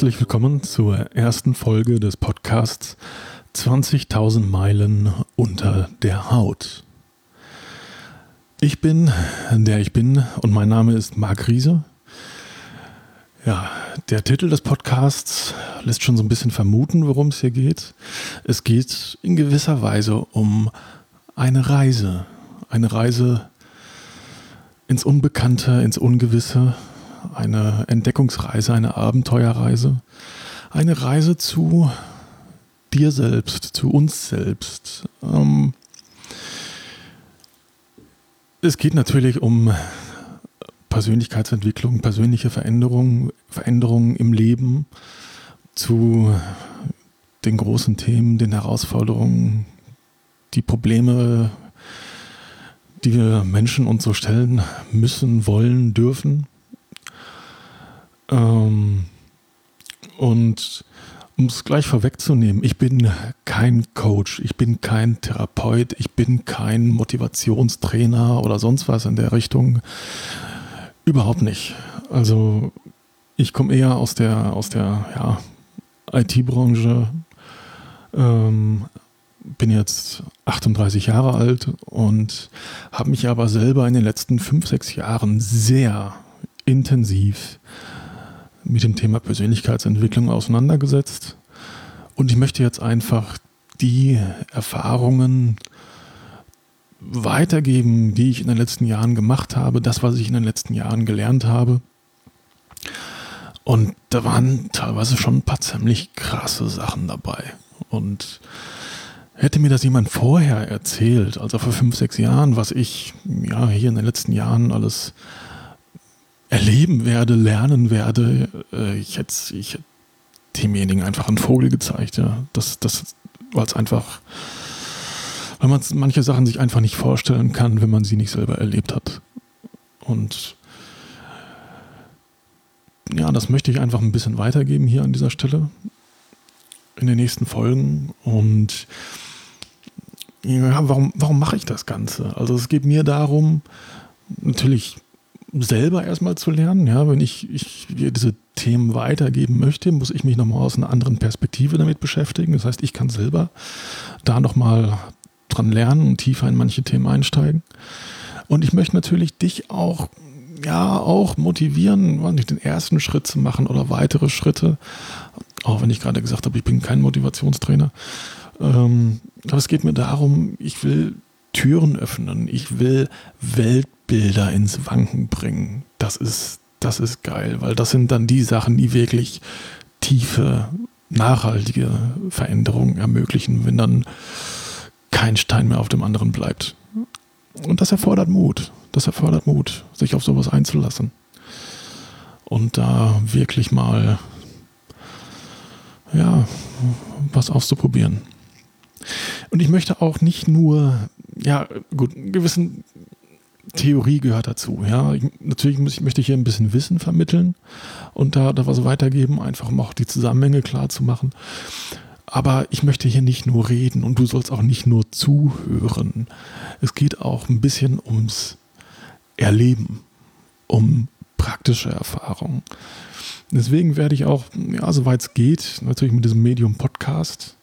Herzlich willkommen zur ersten Folge des Podcasts 20.000 Meilen unter der Haut. Ich bin, der ich bin, und mein Name ist Marc Riese. Ja, der Titel des Podcasts lässt schon so ein bisschen vermuten, worum es hier geht. Es geht in gewisser Weise um eine Reise ins Unbekannte, ins Ungewisse, eine Entdeckungsreise, eine Abenteuerreise, eine Reise zu dir selbst, zu uns selbst. Es geht natürlich um Persönlichkeitsentwicklung, persönliche Veränderungen im Leben, zu den großen Themen, den Herausforderungen, die Probleme, die wir Menschen uns so stellen müssen, wollen, dürfen. Und um es gleich vorwegzunehmen, ich bin kein Coach, ich bin kein Therapeut, ich bin kein Motivationstrainer oder sonst was in der Richtung. Überhaupt nicht. Also ich komme eher aus der IT-Branche, bin jetzt 38 Jahre alt und habe mich aber selber in den letzten 5-6 Jahren sehr intensiv mit dem Thema Persönlichkeitsentwicklung auseinandergesetzt. Und ich möchte jetzt einfach die Erfahrungen weitergeben, die ich in den letzten Jahren gemacht habe, das, was ich in den letzten Jahren gelernt habe. Und da waren teilweise schon ein paar ziemlich krasse Sachen dabei. Und hätte mir das jemand vorher erzählt, also vor 5-6 Jahren, was ich hier in den letzten Jahren alles erleben werde, lernen werde, ich hätte demjenigen einfach einen Vogel gezeigt. Ja. Das weil es einfach, weil man manche Sachen sich einfach nicht vorstellen kann, wenn man sie nicht selber erlebt hat. Und ja, das möchte ich einfach ein bisschen weitergeben hier an dieser Stelle in den nächsten Folgen. Und ja, warum mache ich das Ganze? Also es geht mir darum, natürlich selber erstmal zu lernen. Ja, wenn ich diese Themen weitergeben möchte, muss ich mich nochmal aus einer anderen Perspektive damit beschäftigen. Das heißt, ich kann selber da nochmal dran lernen und tiefer in manche Themen einsteigen. Und ich möchte natürlich dich auch motivieren, den ersten Schritt zu machen oder weitere Schritte. Auch wenn ich gerade gesagt habe, ich bin kein Motivationstrainer. Aber es geht mir darum, ich will Türen öffnen. Ich will Weltbilder ins Wanken bringen. Das ist geil, weil das sind dann die Sachen, die wirklich tiefe, nachhaltige Veränderungen ermöglichen, wenn dann kein Stein mehr auf dem anderen bleibt. Und das erfordert Mut. Sich auf sowas einzulassen. Und da wirklich mal was auszuprobieren. Und ich möchte auch nicht nur, eine gewisse Theorie gehört dazu. Ja, natürlich möchte ich hier ein bisschen Wissen vermitteln und da was weitergeben, einfach um auch die Zusammenhänge klar zu machen. Aber ich möchte hier nicht nur reden und du sollst auch nicht nur zuhören. Es geht auch ein bisschen ums Erleben, um praktische Erfahrungen. Deswegen werde ich auch, soweit es geht, natürlich mit diesem Medium Podcast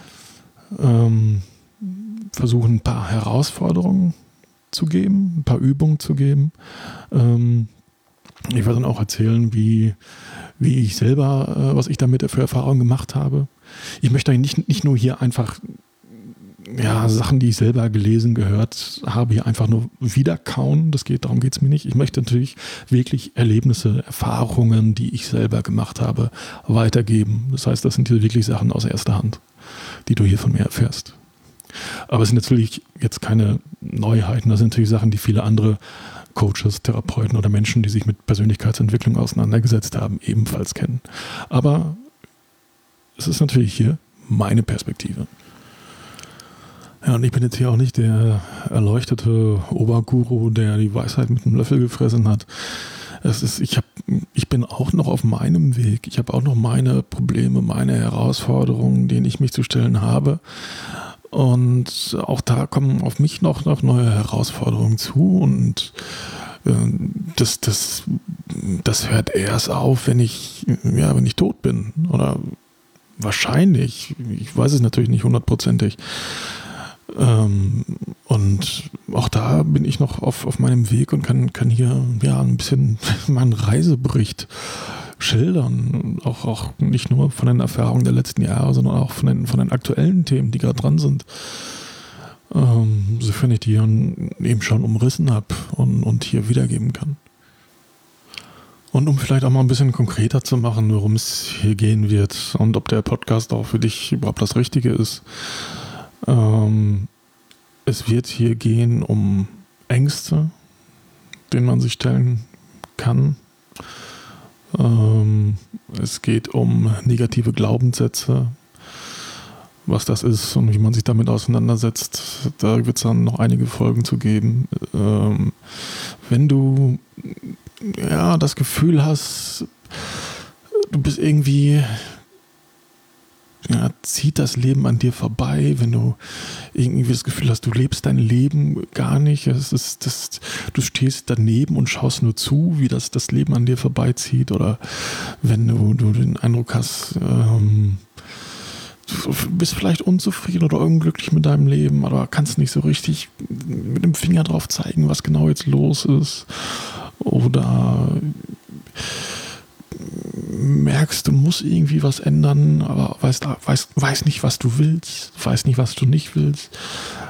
versuchen, ein paar Herausforderungen zu geben, ein paar Übungen zu geben. Ich werde dann auch erzählen, wie ich selber, was ich damit für Erfahrungen gemacht habe. Ich möchte nicht nur hier einfach Sachen, die ich selber gelesen, gehört habe, hier einfach nur wiederkauen. Darum geht es mir nicht. Ich möchte natürlich wirklich Erlebnisse, Erfahrungen, die ich selber gemacht habe, weitergeben. Das heißt, das sind hier wirklich Sachen aus erster Hand, die du hier von mir erfährst. Aber es sind natürlich jetzt keine Neuheiten. Das sind natürlich Sachen, die viele andere Coaches, Therapeuten oder Menschen, die sich mit Persönlichkeitsentwicklung auseinandergesetzt haben, ebenfalls kennen. Aber es ist natürlich hier meine Perspektive. Ja, und ich bin jetzt hier auch nicht der erleuchtete Oberguru, der die Weisheit mit einem Löffel gefressen hat. Ich bin auch noch auf meinem Weg. Ich habe auch noch meine Probleme, meine Herausforderungen, denen ich mich zu stellen habe. Und auch da kommen auf mich noch neue Herausforderungen zu. Und das das hört erst auf, wenn ich tot bin. Oder wahrscheinlich. Ich weiß es natürlich nicht hundertprozentig. Und auch da bin ich noch auf meinem Weg und kann hier ein bisschen meinen Reisebericht schildern. Auch nicht nur von den Erfahrungen der letzten Jahre, sondern auch von den aktuellen Themen, die gerade dran sind. Sofern ich die eben schon umrissen habe und hier wiedergeben kann. Und um vielleicht auch mal ein bisschen konkreter zu machen, worum es hier gehen wird und ob der Podcast auch für dich überhaupt das Richtige ist. Es wird hier gehen um Ängste, denen man sich stellen kann. Es geht um negative Glaubenssätze, was das ist und wie man sich damit auseinandersetzt. Da wird es dann noch einige Folgen zu geben. Wenn du das Gefühl hast, du bist irgendwie, zieht das Leben an dir vorbei, wenn du irgendwie das Gefühl hast, du lebst dein Leben gar nicht, du stehst daneben und schaust nur zu, wie das Leben an dir vorbeizieht, oder wenn du den Eindruck hast, du bist vielleicht unzufrieden oder unglücklich mit deinem Leben, aber kannst nicht so richtig mit dem Finger drauf zeigen, was genau jetzt los ist. Oder merkst, du musst irgendwie was ändern, aber weiß nicht, was du willst, weiß nicht, was du nicht willst.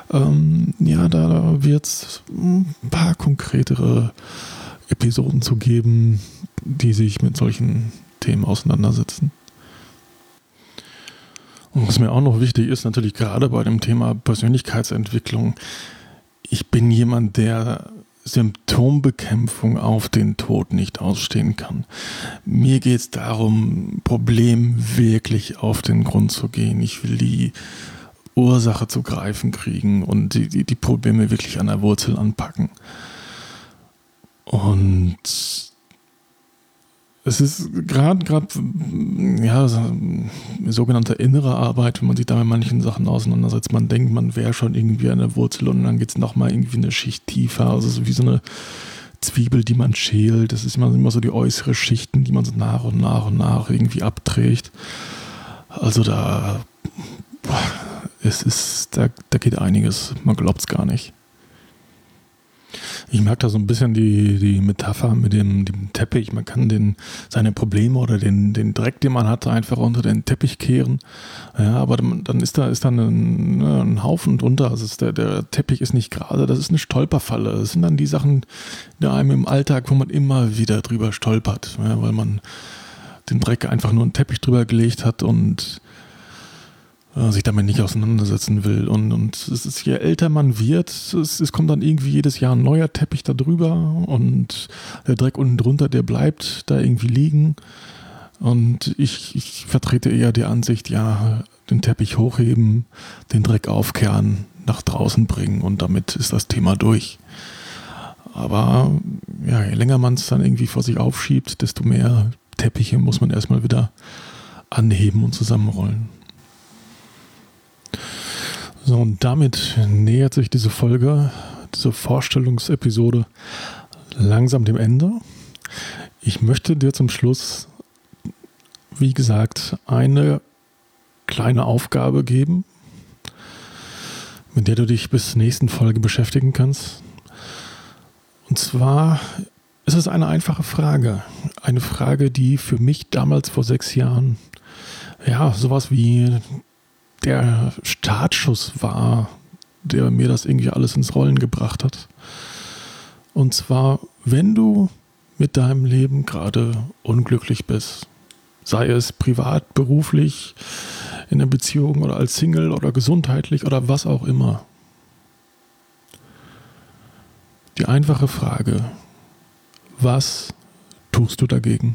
Da wird es ein paar konkretere Episoden zu geben, die sich mit solchen Themen auseinandersetzen. Und was mir auch noch wichtig ist, natürlich gerade bei dem Thema Persönlichkeitsentwicklung, ich bin jemand, der Symptombekämpfung auf den Tod nicht ausstehen kann. Mir geht es darum, Problem wirklich auf den Grund zu gehen. Ich will die Ursache zu greifen kriegen und die Probleme wirklich an der Wurzel anpacken. Und es ist gerade sogenannte innere Arbeit, wenn man sich da mit manchen Sachen auseinandersetzt. Man denkt, man wäre schon irgendwie an der Wurzel und dann geht es nochmal irgendwie eine Schicht tiefer. Also so wie so eine Zwiebel, die man schält. Das ist immer so die äußere Schichten, die man so nach und nach irgendwie abträgt. Also da geht einiges. Man glaubt es gar nicht. Ich mag da so ein bisschen die Metapher mit dem Teppich. Man kann seine Probleme oder den Dreck, den man hatte, einfach unter den Teppich kehren. Ja, aber dann ist da ein Haufen drunter. Also der Teppich ist nicht gerade, das ist eine Stolperfalle. Das sind dann die Sachen in einem im Alltag, wo man immer wieder drüber stolpert, ja, weil man den Dreck einfach nur einen Teppich drüber gelegt hat und sich damit nicht auseinandersetzen will. Und es ist, je älter man wird, es kommt dann irgendwie jedes Jahr ein neuer Teppich da drüber und der Dreck unten drunter, der bleibt da irgendwie liegen. Und ich vertrete eher die Ansicht, den Teppich hochheben, den Dreck aufkehren, nach draußen bringen und damit ist das Thema durch. Aber je länger man es dann irgendwie vor sich aufschiebt, desto mehr Teppiche muss man erstmal wieder anheben und zusammenrollen. So, und damit nähert sich diese Folge, diese Vorstellungsepisode langsam dem Ende. Ich möchte dir zum Schluss, wie gesagt, eine kleine Aufgabe geben, mit der du dich bis zur nächsten Folge beschäftigen kannst. Und zwar ist es eine einfache Frage. Eine Frage, die für mich damals vor 6 Jahren sowas wie der Startschuss war, der mir das irgendwie alles ins Rollen gebracht hat. Und zwar, wenn du mit deinem Leben gerade unglücklich bist, sei es privat, beruflich, in der Beziehung oder als Single oder gesundheitlich oder was auch immer. Die einfache Frage, was tust du dagegen?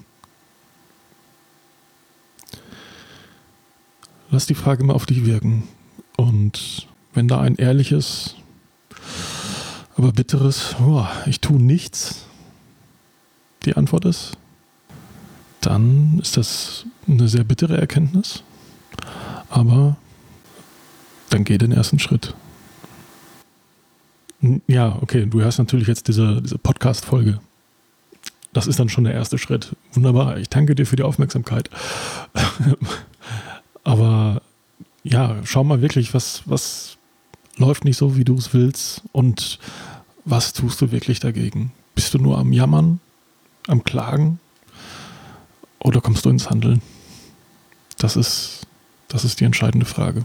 Lass die Frage mal auf dich wirken. Und wenn da ein ehrliches, aber bitteres, ich tue nichts, die Antwort ist, dann ist das eine sehr bittere Erkenntnis. Aber dann geh den ersten Schritt. Ja, okay, du hörst natürlich jetzt diese Podcast-Folge. das ist dann schon der erste Schritt. Wunderbar, ich danke dir für die Aufmerksamkeit. Aber ja, schau mal wirklich, was läuft nicht so, wie du es willst und was tust du wirklich dagegen? Bist du nur am Jammern, am Klagen oder kommst du ins Handeln? Das ist die entscheidende Frage.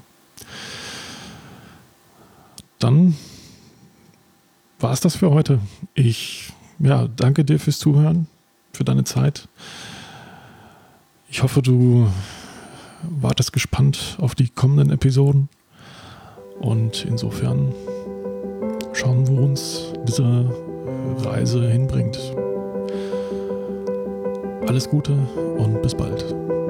Dann war es das für heute. Ich danke dir fürs Zuhören, für deine Zeit. Ich hoffe, du wartest gespannt auf die kommenden Episoden. Und insofern schauen, wo uns diese Reise hinbringt. Alles Gute und bis bald.